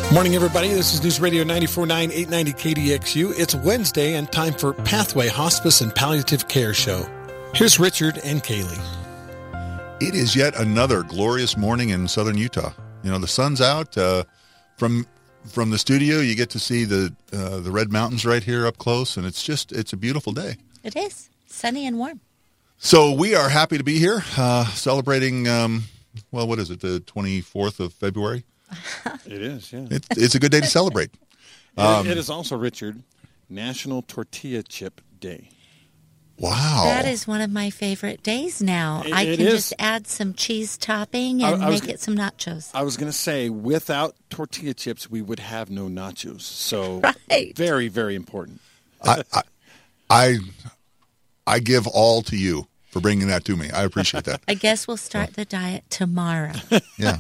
Morning, everybody. This is News Radio 94.9, 890 KDXU. It's Wednesday and time for Pathway Hospice and Palliative Care Show. Here's Richard and Kaylee. It is yet another glorious morning in southern Utah. You know, the sun's out. From the studio, you get to see the Red Mountains right here up close, and it's a beautiful day. It is. Sunny and warm. So we are happy to be here celebrating, what is it, the 24th of February? It is, yeah. It's a good day to celebrate. It is also, Richard, National Tortilla Chip Day. Wow. That is one of my favorite days now. I can just add some cheese topping and make it some nachos. I was going to say, without tortilla chips, we would have no nachos. So right. Very, very important. I give all to you for bringing that to me. I appreciate that. I guess we'll start the diet tomorrow. Yeah.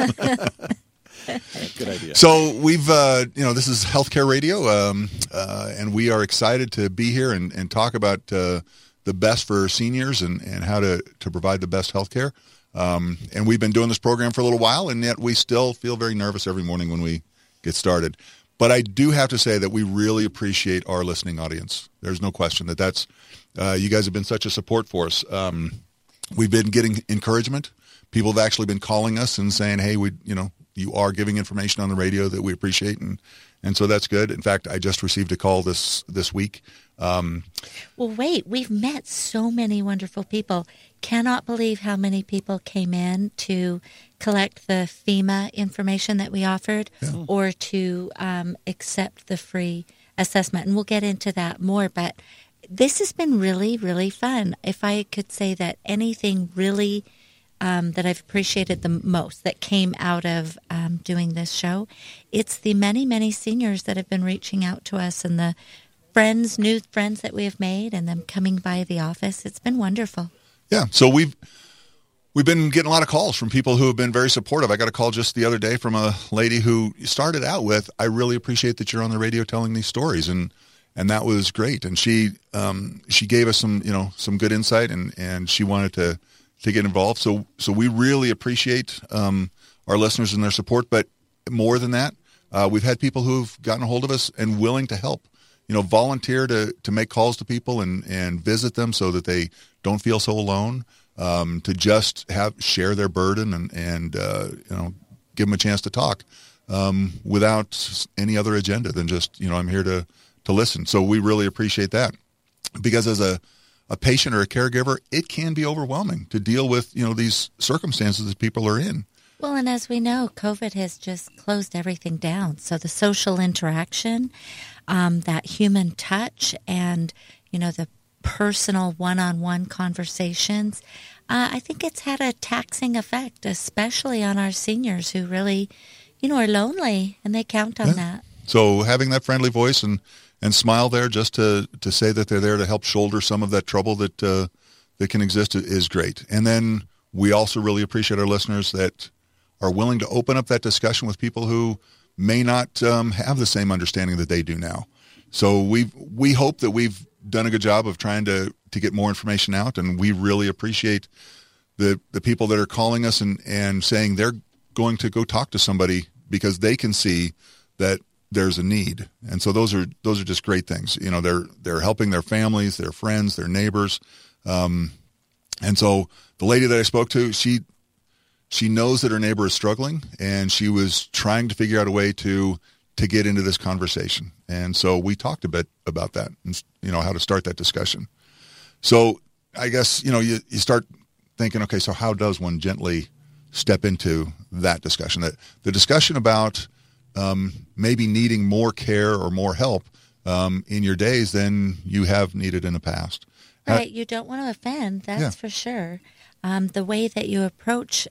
Good idea. So we've, this is Healthcare Radio, and we are excited to be here and talk about the best for seniors and how to provide the best healthcare. And we've been doing this program for a little while, and yet we still feel very nervous every morning when we get started. But I do have to say that we really appreciate our listening audience. There's no question that's you guys have been such a support for us. We've been getting encouragement. People have actually been calling us and saying, hey, you are giving information on the radio that we appreciate, and so that's good. In fact, I just received a call this week. Well, wait, we've met so many wonderful people. Cannot believe how many people came in to collect the FEMA information that we offered or to accept the free assessment. And we'll get into that more, but this has been really, really fun. If I could say that anything really that I've appreciated the most that came out of doing this show, it's the many, many seniors that have been reaching out to us and the new friends that we have made and them coming by the office. It's been wonderful. Yeah, so we've been getting a lot of calls from people who have been very supportive. I got a call just the other day from a lady who started out with, I really appreciate that you're on the radio telling these stories, and that was great. And she gave us some good insight, and she wanted to get involved. So we really appreciate our listeners and their support. But more than that, we've had people who've gotten a hold of us and willing to help, volunteer to make calls to people and visit them so that they don't feel so alone, to just share their burden and give them a chance to talk without any other agenda than just, I'm here to listen. So we really appreciate that, because as a patient or a caregiver, it can be overwhelming to deal with, these circumstances that people are in. Well, and as we know, COVID has just closed everything down. So the social interaction, that human touch, and, the personal one-on-one conversations, I think it's had a taxing effect, especially on our seniors who really, are lonely, and they count on that. So having that friendly voice and smile there just to say that they're there to help shoulder some of that trouble that can exist is great. And then we also really appreciate our listeners that are willing to open up that discussion with people who may not have the same understanding that they do now. So we hope that we've done a good job of trying to get more information out, and we really appreciate the people that are calling us and saying they're going to go talk to somebody because they can see that there's a need. And so those are just great things. They're helping their families, their friends, their neighbors. And so the lady that I spoke to, she knows that her neighbor is struggling, and she was trying to figure out a way to get into this conversation. And so we talked a bit about that and, how to start that discussion. So I guess, you start thinking, okay, so how does one gently step into that discussion? The discussion about maybe needing more care or more help in your days than you have needed in the past. Right. You don't want to offend, that's for sure. The way that you approach,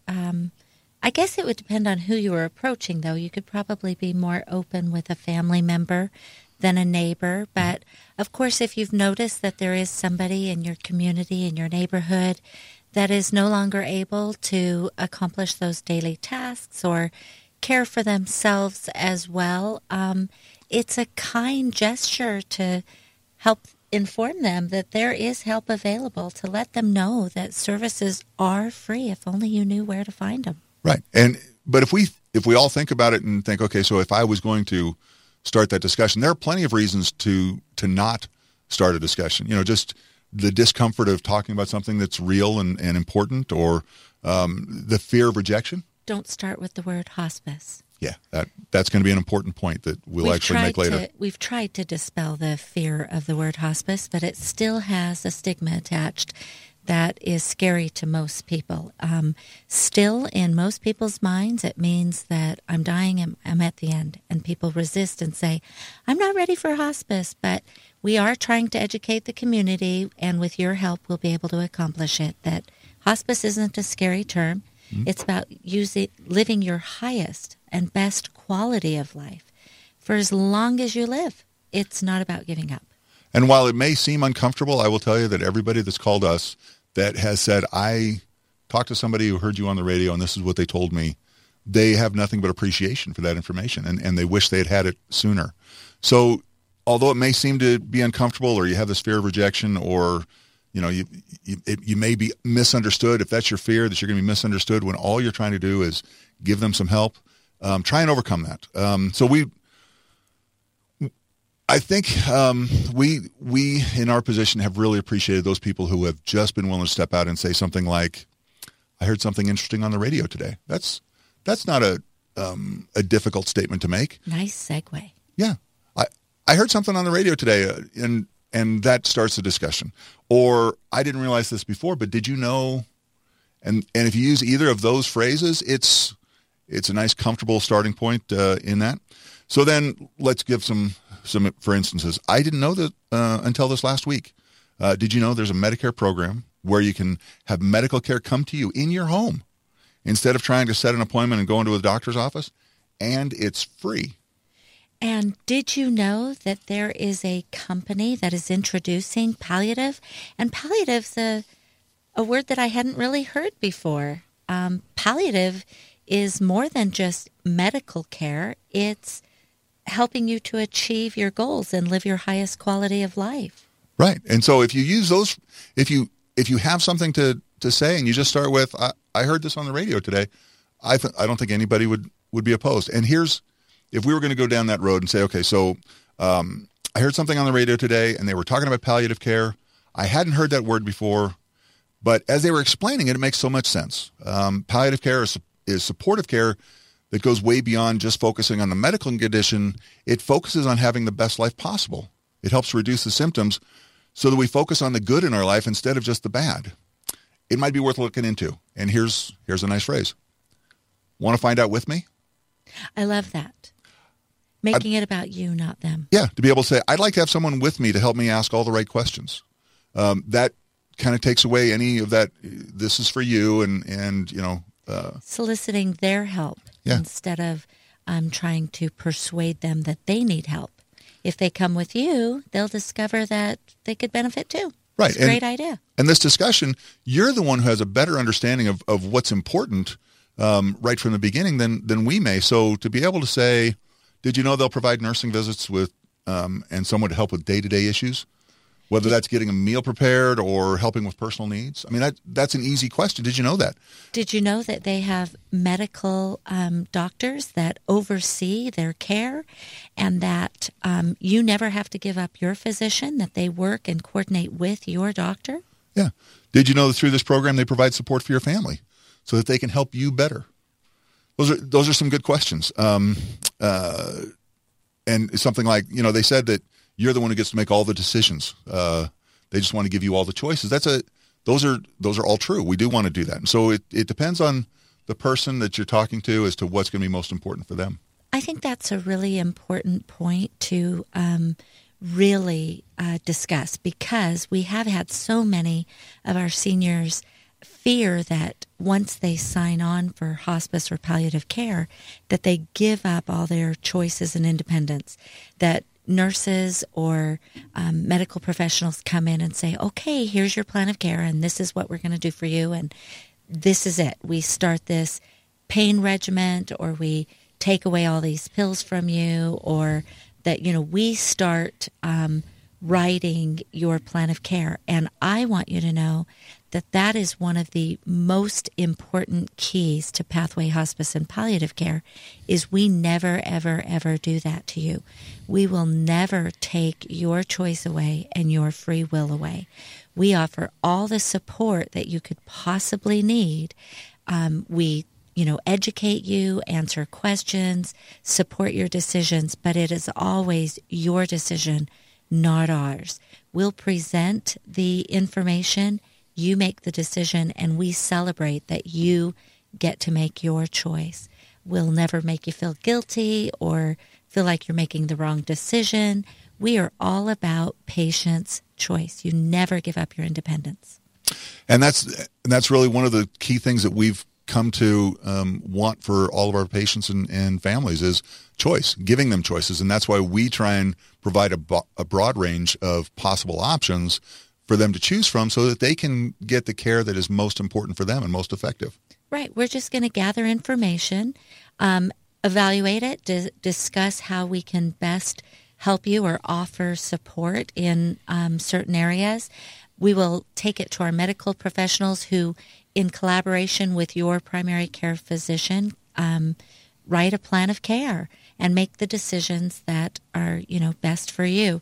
I guess it would depend on who you were approaching, though. You could probably be more open with a family member than a neighbor. But, of course, if you've noticed that there is somebody in your community, in your neighborhood, that is no longer able to accomplish those daily tasks or care for themselves as well, it's a kind gesture to help inform them that there is help available, to let them know that services are free if only you knew where to find them. Right. But if we if we all think about it and think, okay, so if I was going to start that discussion, there are plenty of reasons to not start a discussion. Just the discomfort of talking about something that's real and important, or the fear of rejection. Don't start with the word hospice. Yeah, that's going to be an important point that we'll actually make later. We've tried to dispel the fear of the word hospice, but it still has a stigma attached that is scary to most people. Still, in most people's minds, it means that I'm dying and I'm at the end, and people resist and say, I'm not ready for hospice, but we are trying to educate the community, and with your help, we'll be able to accomplish it, that hospice isn't a scary term. Mm-hmm. It's about living your highest and best quality of life for as long as you live. It's not about giving up. And while it may seem uncomfortable, I will tell you that everybody that's called us that has said, I talked to somebody who heard you on the radio and this is what they told me, they have nothing but appreciation for that information, and they wish they had it sooner. So although it may seem to be uncomfortable, or you have this fear of rejection, or you may be misunderstood, if that's your fear, that you're going to be misunderstood when all you're trying to do is give them some help, try and overcome that. I think we in our position have really appreciated those people who have just been willing to step out and say something like, I heard something interesting on the radio today. That's not a difficult statement to make. Nice segue. Yeah. I heard something on the radio today, and that starts the discussion. Or, I didn't realize this before, but did you know? And if you use either of those phrases, it's a nice, comfortable starting point in that. So then let's give some for instances. I didn't know that until this last week. Did you know there's a Medicare program where you can have medical care come to you in your home instead of trying to set an appointment and go into a doctor's office? And it's free. And did you know that there is a company that is introducing palliative? And palliative's a word that I hadn't really heard before. Palliative is more than just medical care. It's helping you to achieve your goals and live your highest quality of life. Right. And so if you use those, if you have something to say and you just start with, I heard this on the radio today, I don't think anybody would be opposed. And if we were going to go down that road and say, okay, so I heard something on the radio today and they were talking about palliative care. I hadn't heard that word before, but as they were explaining it, it makes so much sense. Palliative care is supportive care that goes way beyond just focusing on the medical condition. It focuses on having the best life possible. It helps reduce the symptoms so that we focus on the good in our life instead of just the bad. It might be worth looking into. And here's a nice phrase. Want to find out with me? I love that. Making it about you, not them. Yeah, to be able to say, I'd like to have someone with me to help me ask all the right questions. That kind of takes away any of that, this is for you, and soliciting their help instead of trying to persuade them that they need help. If they come with you, they'll discover that they could benefit too. Right. It's a great idea. And this discussion, you're the one who has a better understanding of what's important right from the beginning than we may. So to be able to say, did you know they'll provide nursing visits with and someone to help with day-to-day issues? Whether that's getting a meal prepared or helping with personal needs. I mean, that's an easy question. Did you know that? Did you know that they have medical doctors that oversee their care, and that you never have to give up your physician, that they work and coordinate with your doctor? Yeah. Did you know that through this program they provide support for your family so that they can help you better? Those are some good questions. And something like, they said that you're the one who gets to make all the decisions. They just want to give you all the choices. Those are all true. We do want to do that. And so it depends on the person that you're talking to as to what's going to be most important for them. I think that's a really important point to really discuss, because we have had so many of our seniors fear that once they sign on for hospice or palliative care, that they give up all their choices and independence, that nurses or medical professionals come in and say, okay, here's your plan of care, and this is what we're going to do for you, and this is it. We start this pain regimen, or we take away all these pills from you, or that, we start writing your plan of care. And I want you to know that is one of the most important keys to Pathway Hospice and Palliative Care is we never, ever, ever do that to you. We will never take your choice away and your free will away. We offer all the support that you could possibly need. We educate you, answer questions, support your decisions, but it is always your decision, not ours. We'll present the information, you make the decision, and we celebrate that you get to make your choice. We'll never make you feel guilty or feel like you're making the wrong decision. We are all about patient's choice. You never give up your independence. And that's really one of the key things that we've come to want for all of our patients and families is choice, giving them choices. And that's why we try and provide a broad range of possible options for them to choose from so that they can get the care that is most important for them and most effective. Right. We're just going to gather information, evaluate it, discuss how we can best help you or offer support in certain areas. We will take it to our medical professionals who, in collaboration with your primary care physician, write a plan of care and make the decisions that are, best for you.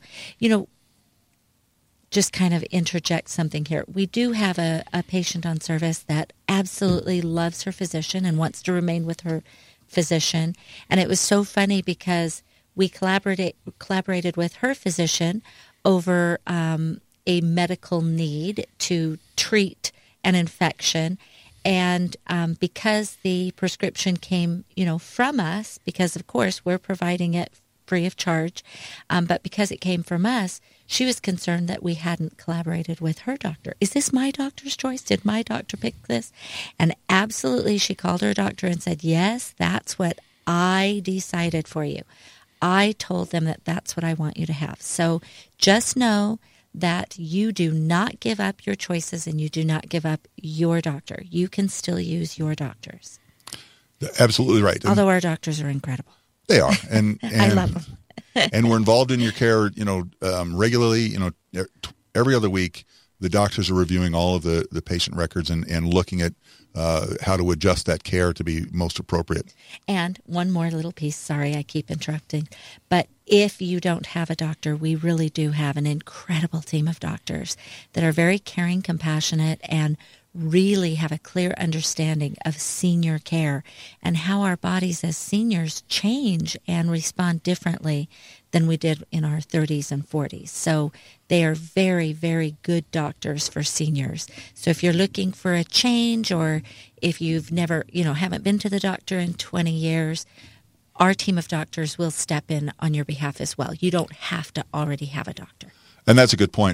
Just kind of interject something here. We do have a patient on service that absolutely loves her physician and wants to remain with her physician. And it was so funny because we collaborated with her physician over a medical need to treat an infection. And because the prescription came, from us, because of course we're providing it free of charge, but because it came from us, she was concerned that we hadn't collaborated with her doctor. Is this my doctor's choice? Did my doctor pick this? And absolutely, she called her doctor and said, yes, that's what I decided for you. I told them that that's what I want you to have. So just know that you do not give up your choices and you do not give up your doctor. You can still use your doctors. Absolutely right. Although our doctors are incredible. They are. And I love them. And we're involved in your care, regularly, every other week. The doctors are reviewing all of the patient records and looking at how to adjust that care to be most appropriate. And one more little piece. Sorry, I keep interrupting. But if you don't have a doctor, we really do have an incredible team of doctors that are very caring, compassionate, and really have a clear understanding of senior care and how our bodies as seniors change and respond differently than we did in our 30s and 40s. So they are very, very good doctors for seniors. So if you're looking for a change or if you've never, haven't been to the doctor in 20 years, our team of doctors will step in on your behalf as well. You don't have to already have a doctor. And that's a good point.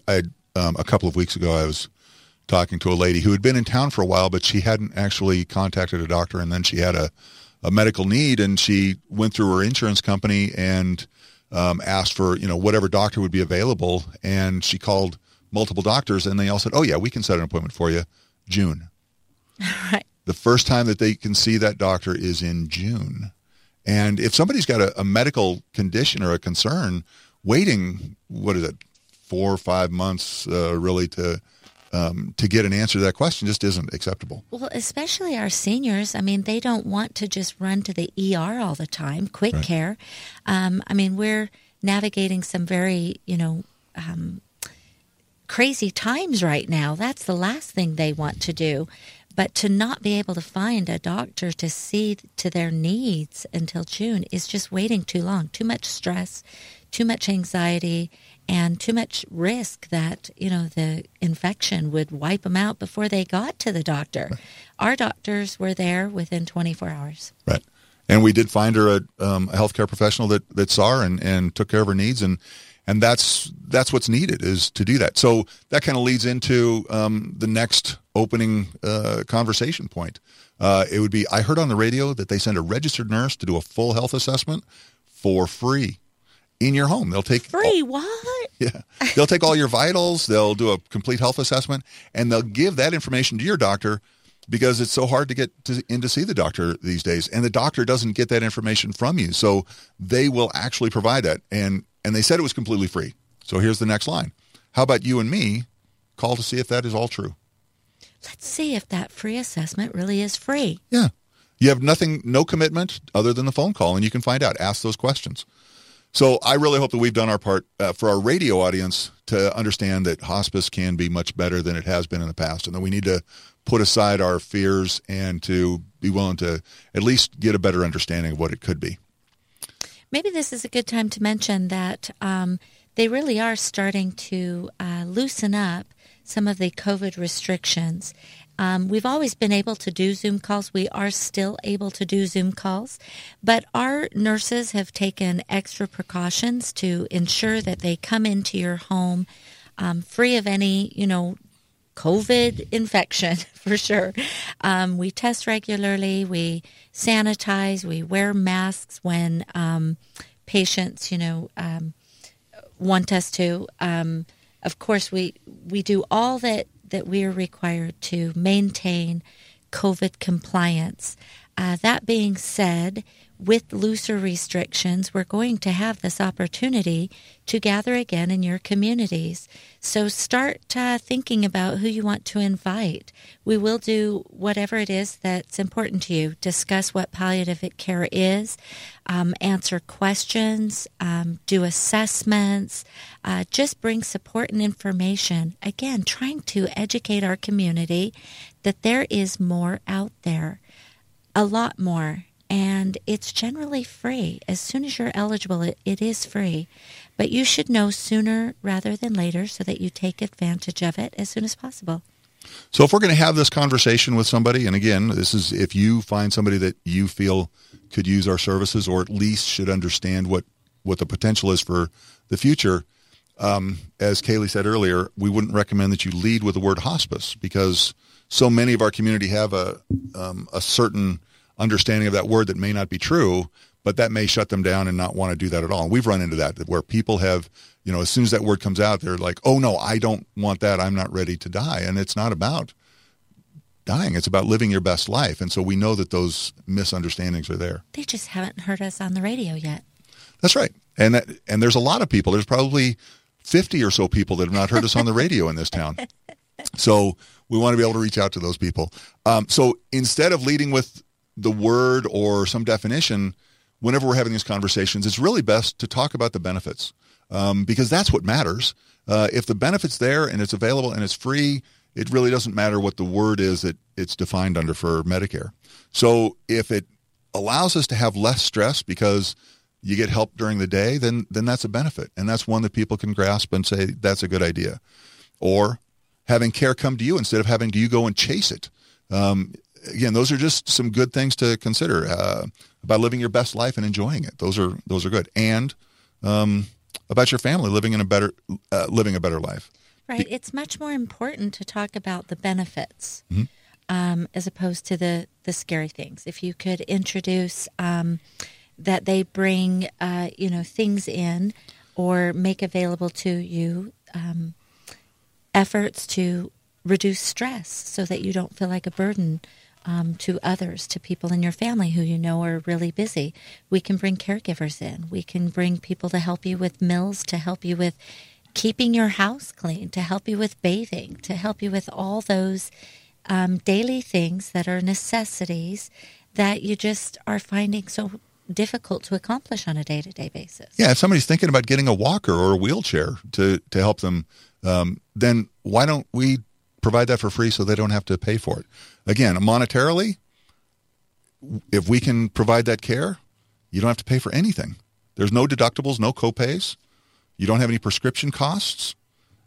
A couple of weeks ago, I was talking to a lady who had been in town for a while, but she hadn't actually contacted a doctor, and then she had a medical need, and she went through her insurance company and asked for whatever doctor would be available, and she called multiple doctors, and they all said, oh yeah, we can set an appointment for you June. Right. The first time that they can see that doctor is in June. And if somebody's got a medical condition or a concern, waiting 4 or 5 months really to get an answer to that question just isn't acceptable. Well, especially our seniors. I mean, they don't want to just run to the ER all the time, quick Right. care. We're navigating some very, crazy times right now. That's the last thing they want to do. But to not be able to find a doctor to see to their needs until June is just waiting too long. Too much stress, too much anxiety, and too much risk that, the infection would wipe them out before they got to the doctor. Right. Our doctors were there within 24 hours. Right. And we did find her a healthcare professional that saw her and took care of her needs. And that's what's needed, is to do that. So that kind of leads into the next opening conversation point. It would be, I heard on the radio that they send a registered nurse to do a full health assessment for free in your home. They'll take free what? Yeah, they'll take all your vitals. They'll do a complete health assessment, and they'll give that information to your doctor because it's so hard to get in to see the doctor these days, and the doctor doesn't get that information from you. So they will actually provide that, and they said it was completely free. So here's the next line: how about you and me call to see if that is all true? let's see if that free assessment really is free. Yeah. You have no commitment other than the phone call, and you can find out. Ask those questions. So I really hope that we've done our part for our radio audience to understand that hospice can be much better than it has been in the past, and that we need to put aside our fears and to be willing to at least get a better understanding of what it could be. Maybe this is a good time to mention that they really are starting to loosen up some of the COVID restrictions. We've always been able to do Zoom calls. We are still able to do Zoom calls, but our nurses have taken extra precautions to ensure that they come into your home free of any, COVID infection, for sure. We test regularly. We sanitize. We wear masks when patients, want us to. Of course, we do all that we are required to maintain COVID compliance. That being said, with looser restrictions, we're going to have this opportunity to gather again in your communities. So start thinking about who you want to invite. We will do whatever it is that's important to you. Discuss what palliative care is, answer questions, do assessments, just bring support and information. Again, trying to educate our community that there is more out there, a lot more. And it's generally free. As soon as you're eligible, it is free. But you should know sooner rather than later so that you take advantage of it as soon as possible. So if we're going to have this conversation with somebody, and again, this is if you find somebody that you feel could use our services or at least should understand what the potential is for the future, as Kaylee said earlier, we wouldn't recommend that you lead with the word hospice because so many of our community have a certain understanding of that word that may not be true, but that may shut them down and not want to do that at all. And we've run into that where people have, as soon as that word comes out, they're like, oh no, I don't want that. I'm not ready to die. And it's not about dying. It's about living your best life. And so we know that those misunderstandings are there. They just haven't heard us on the radio yet. That's right. And there's a lot of people. There's probably 50 or so people that have not heard us on the radio in this town. So we want to be able to reach out to those people. So instead of leading with the word or some definition, whenever we're having these conversations, it's really best to talk about the benefits because that's what matters. If the benefit's there and it's available and it's free, it really doesn't matter what the word is that it's defined under for Medicare. So if it allows us to have less stress because you get help during the day, then that's a benefit. And that's one that people can grasp and say, that's a good idea. Or having care come to you instead of having you go and chase it. Again, those are just some good things to consider about living your best life and enjoying it. Those are good. And about your family living a better life. Right. It's much more important to talk about the benefits as opposed to the scary things. If you could introduce that they bring things in or make available to you efforts to reduce stress so that you don't feel like a burden to others, to people in your family who you know are really busy. We can bring caregivers in. We can bring people to help you with meals, to help you with keeping your house clean, to help you with bathing, to help you with all those daily things that are necessities that you just are finding so difficult to accomplish on a day-to-day basis. Yeah, if somebody's thinking about getting a walker or a wheelchair to help them, then why don't we provide that for free so they don't have to pay for it? Again, monetarily, if we can provide that care, you don't have to pay for anything. There's no deductibles, no copays. You don't have any prescription costs.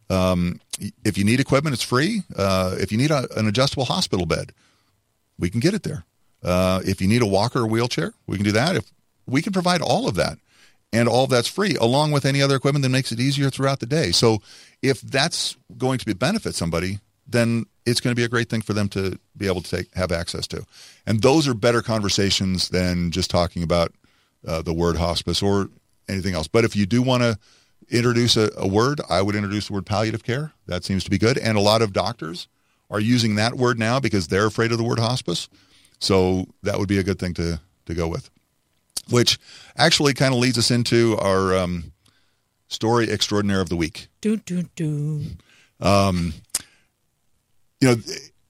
If you need equipment, it's free. If you need an adjustable hospital bed, we can get it there. If you need a walker or wheelchair, we can do that. If we can provide all of that, and all of that's free, along with any other equipment that makes it easier throughout the day. So if that's going to benefit somebody, then it's going to be a great thing for them to be able to have access to. And those are better conversations than just talking about the word hospice or anything else. But if you do want to introduce a word, I would introduce the word palliative care. That seems to be good. And a lot of doctors are using that word now because they're afraid of the word hospice. So that would be a good thing to go with, which actually kind of leads us into our story extraordinaire of the week.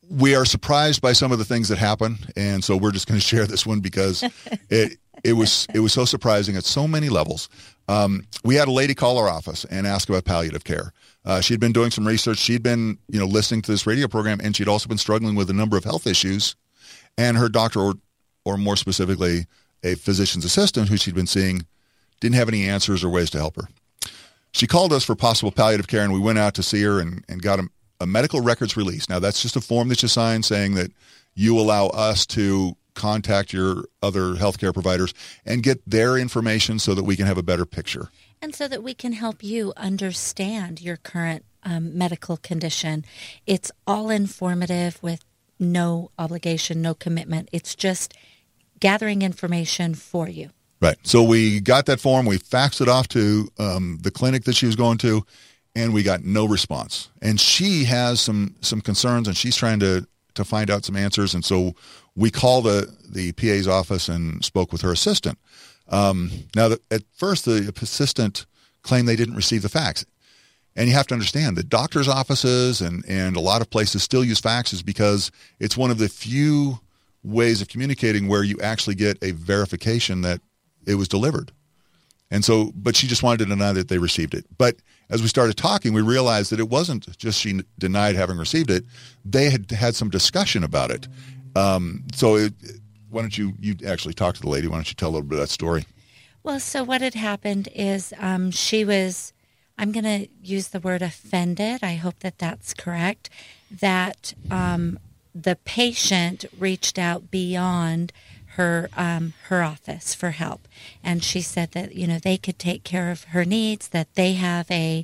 we are surprised by some of the things that happen, and so we're just going to share this one because it was so surprising at so many levels. We had a lady call our office and ask about palliative care. She'd been doing some research. She'd been, listening to this radio program, and she'd also been struggling with a number of health issues. And her doctor, or more specifically, a physician's assistant who she'd been seeing, didn't have any answers or ways to help her. She called us for possible palliative care, and we went out to see her and got a medical records release. Now, that's just a form that you sign saying that you allow us to contact your other healthcare providers and get their information so that we can have a better picture. And so that we can help you understand your current medical condition. It's all informative with no obligation, no commitment. It's just gathering information for you. Right. So we got that form. We faxed it off to the clinic that she was going to, and we got no response. And she has some concerns, and she's trying to find out some answers. And so we called the PA's office and spoke with her assistant. Now, at first, the assistant claimed they didn't receive the fax. And you have to understand that doctors' offices and a lot of places still use faxes because it's one of the few ways of communicating where you actually get a verification that it was delivered. And so, but she just wanted to deny that they received it. But as we started talking, we realized that it wasn't just she denied having received it. They had some discussion about it. Why don't you actually talk to the lady? Why don't you tell a little bit of that story? Well, so what had happened is she was, I'm going to use the word offended. I hope that that's correct, that the patient reached out beyond her office for help. And she said that, they could take care of her needs, that they have a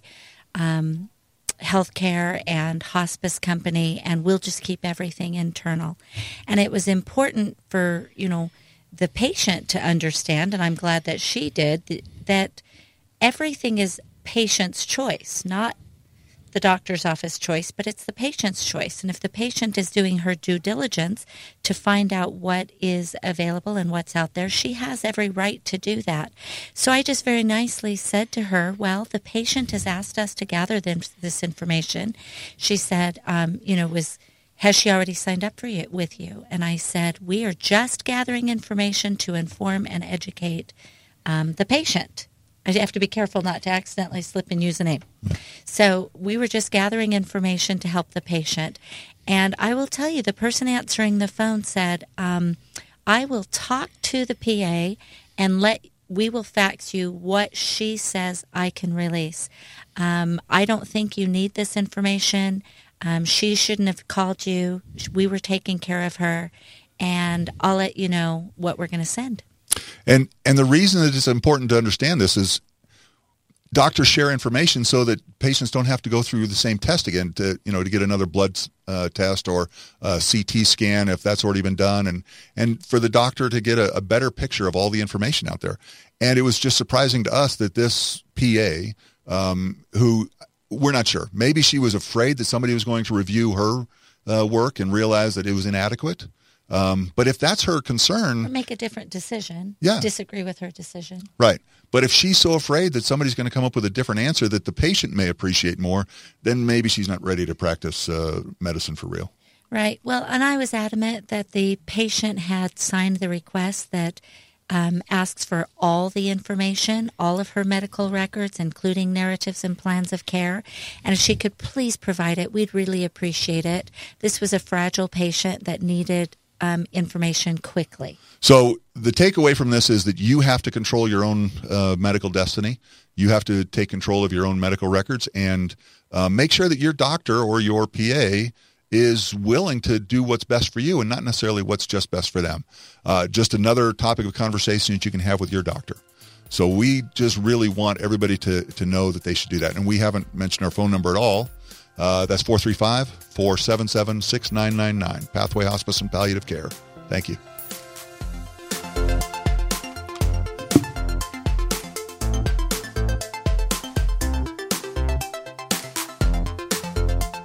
healthcare and hospice company, and we'll just keep everything internal. And it was important for, the patient to understand, and I'm glad that she did, that everything is patient's choice, not the doctor's office choice, but it's the patient's choice. And if the patient is doing her due diligence to find out what is available and what's out there, she has every right to do that. So I just very nicely said to her, well, the patient has asked us to gather this information. She said, has she already signed up with you? And I said, we are just gathering information to inform and educate the patient. I have to be careful not to accidentally slip and use a name. So we were just gathering information to help the patient. And I will tell you, the person answering the phone said, I will talk to the PA and we will fax you what she says I can release. I don't think you need this information. She shouldn't have called you. We were taking care of her. And I'll let you know what we're going to send. And the reason that it's important to understand this is doctors share information so that patients don't have to go through the same test again to get another blood test or a CT scan if that's already been done, and for the doctor to get a better picture of all the information out there. And it was just surprising to us that this PA, who we're not sure, maybe she was afraid that somebody was going to review her work and realize that it was inadequate. But if that's her concern... Or make a different decision. Yeah. Disagree with her decision. Right. But if she's so afraid that somebody's going to come up with a different answer that the patient may appreciate more, then maybe she's not ready to practice medicine for real. Right. Well, and I was adamant that the patient had signed the request that asks for all the information, all of her medical records, including narratives and plans of care. And if she could please provide it, we'd really appreciate it. This was a fragile patient that needed information quickly. So the takeaway from this is that you have to control your own medical destiny. You have to take control of your own medical records and make sure that your doctor or your PA is willing to do what's best for you and not necessarily what's just best for them. Just another topic of conversation that you can have with your doctor. So we just really want everybody to know that they should do that. And we haven't mentioned our phone number at all. That's 435-477-6999, Pathway Hospice and Palliative Care. Thank you.